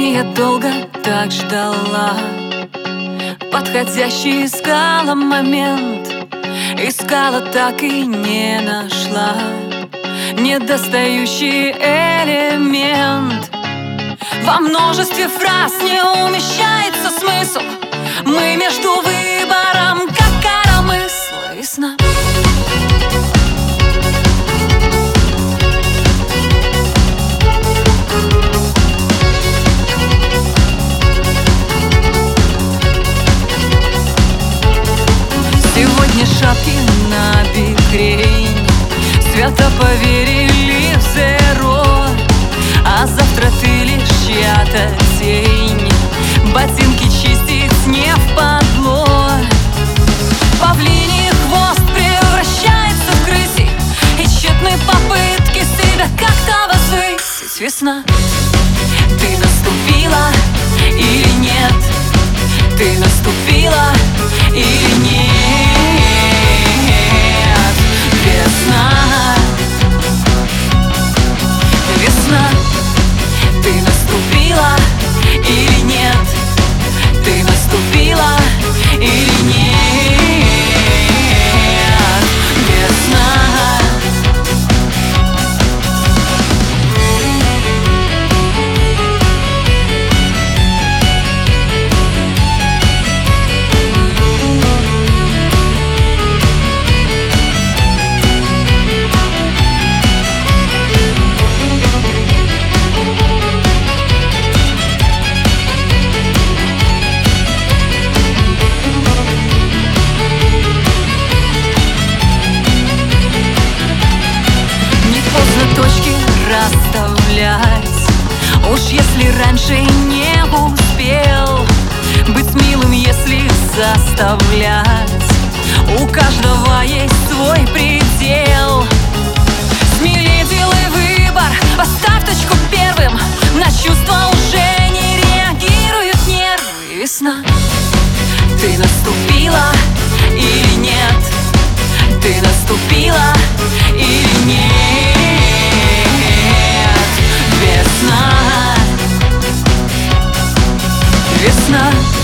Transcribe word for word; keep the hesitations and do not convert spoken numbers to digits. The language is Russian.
Осени я долго так ждала, подходящий искала момент, искала, так и не нашла недостающий элемент. Во множестве фраз не умещается смысл. Мы между выбором, как коромысла и сна. Сегодня шапки на бикрень свято поверили в зеро, а завтра ты лишь чья-то тень. Ботинки чистить не впадло. Павлиний хвост превращается в крысий, и тщетны попытки себя как-то возвысить. Весна, ты наступила или нет? Ты наступила или нет? Весна, весна, ты наступила или нет? Ты наступила или нет? Весна. Точки расставлять, уж если раньше не успел быть милым, если заставлять. У каждого есть свой предел. Смелее делай выбор, поставь точку первым. На чувства уже не реагируют нервы. Весна, ты наступила или нет? Ты наступила или нет? Весна, весна.